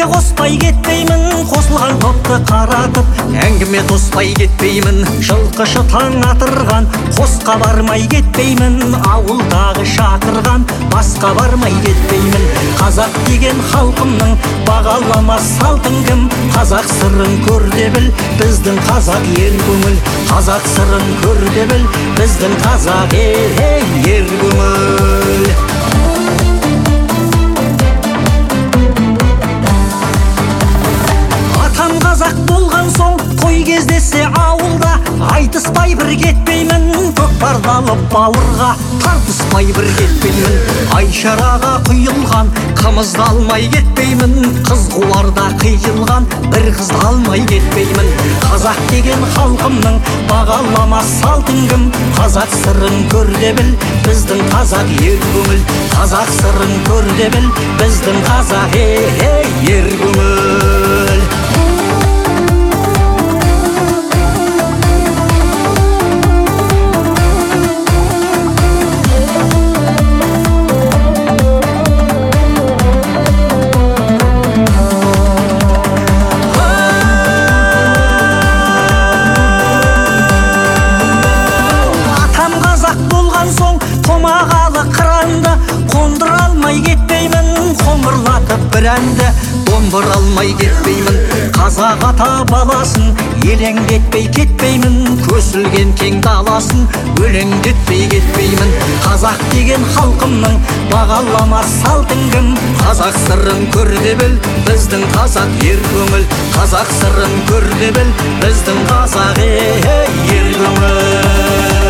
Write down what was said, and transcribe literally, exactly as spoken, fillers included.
бірге қоспай кетпеймін, қосылған топты қаратып, әңгіме тоспай кетпеймін, жылқышы таң атырған, қосқа бармай кетпеймін, ауылдағы шақырған, басқа бармай кетпеймін. Қазақ деген халқымның бағаламас салтын кім? Қазақ сырын көр де біл, біздің қазақ ер көңіл. Қазақ сырын көр де біл, біздің қазақ ер көңіл. Атам қазақ болған соң қой кездесе ауылда, айтыспай бір кетпеймін, көкпарды алып бауырға, тартыспай бір кетпеймін. Айшараға құйылған қымызды алмай кетпеймін, қыз қуарда қиылған бір қызды алмай кетпеймін. Қазақ деген халқымның бағаламас салтын кім? Қазақ сырын көр де біл, біздің қазақ ер көңіл. Қазақ сырын көр де біл, біздің қазақ ер көңіл. Томағалы қыранды қондыра алмай кетпеймін, қоңырлатып бір әнді домбыра алмай кетпеймін. Қазақ ата баласын елеңдетпей кетпеймін, көсілген кең даласын өлеңдетпей кетпеймін. Қазақ деген халқымның бағаламас салтын кім? Қазақ сырын көр де біл, біздің қазақ ер көңіл. Қазақ сырын көр де біл, біздің қазақ ер көңіл.